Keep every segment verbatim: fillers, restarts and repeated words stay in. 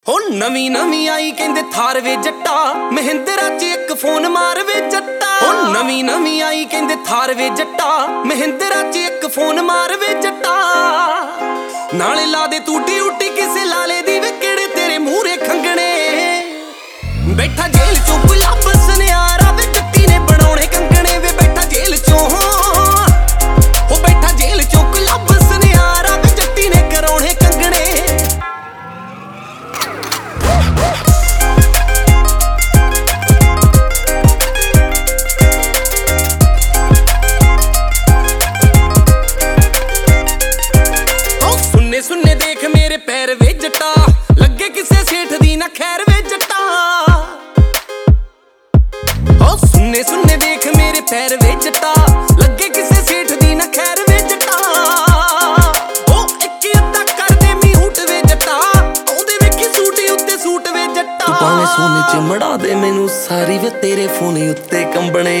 हो नवी नवी आई कहंदे थार वे जट्टा महिंद्रा च एक फोन मार वे जट्टा। हो नवी नवी आई कहंदे थार वे जट्टा महिंद्रा च एक फोन मार वे जट्टा। नाले ला दे तू ड्यूटी किसे लाले दी वे केड़े तेरे मूहरे खंगणे। बैठा जेल चों गुलाब सनियारा वे जट्टी ने बनाउणे कंगणे वे बैठा जेल चों। हो बैठा जेल चों गुलाब सनियारा वे जट्टी ने कराउणे कंगणे। सुन्ने सुन्ने देख मेरे पैर वे जट्टा लगे किसे सेठ दी ना खैर वे जट्टा। ओ सुन्ने सुन्ने देख मेरे पैर वे जट्टा लगे किसे सेठ दी ना खैर वे जट्टा। ओ इक अद्धा कर दे म्यूट वे जट्टा ओदे वेखी सूट उत्ते सूट वे जट्टा। तू भावें सोने च मड़ा दे मैनू सारी वे तेरे फोन उत्ते कंबणे।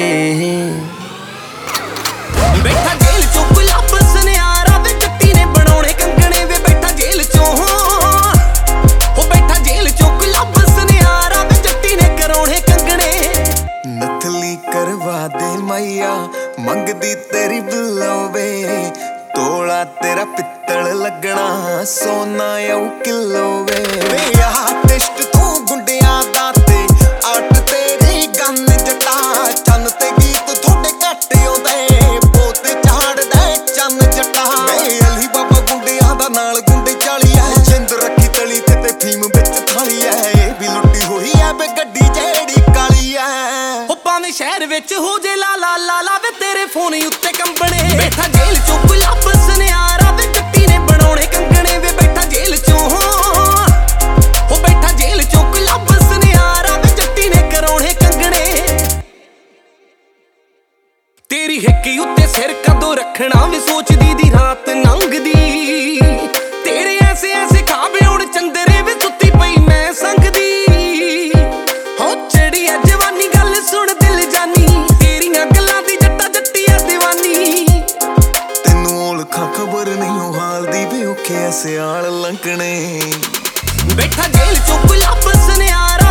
बैठा जेल चों गुलाब सनियारा वे जट्टी ने बनाउणे कंगणे वे बैठा जेल चों। हो बैठा जेल चों गुलाब सनियारा वे जट्टी ने कराउणे कंगणे। नथली करवा दे मैया मंगदी तेरी बिलोवे तोला तेरा पित्तल लगना सोना यू किलो वे। वे आर्टिस्ट तू गुंडिया दा ते आर्ट तेरी गन जटा चन ते गीत थोड़े घट आउंदे पोत झाड़ दे चन जटा। वे अली बाबा गुंडिया दा नाल गुंडे चाली है जिंद रखी तली ते ते फीम विच थाली है ए भी लुट्टी होई है वे गड्डी जेड़ी काली है। हो भावें शहर विच हो जे ला ला ला ला वे तेरे फोन उत्ते कंबणे। बैठा जेल चों गुलाब सनियारा वे जट्टी ने बनाउणे कंगणे वे बैठा जेल चों। हो बैठा जेल चों गुलाब सनियारा वे जट्टी ने कराउणे कंगणे। तेरी हिक्की उत्ते सिर कदों रखना वे सोचदी दी रात लंघदी। तेरे ऐसे ऐसे खाबे हुण चंदरे वे सुत्ती पई मैं संगदी। हो चढ़ी है जवानी गल सुन दिल जानी तेरियां गल्लां दी जट्टा जट्टिया दीवानी। तेनू ओलखा खबर नहीं हो हाल दी वे औखे सियाल लंघणे। बैठा जेल चों गुलाब सनियारा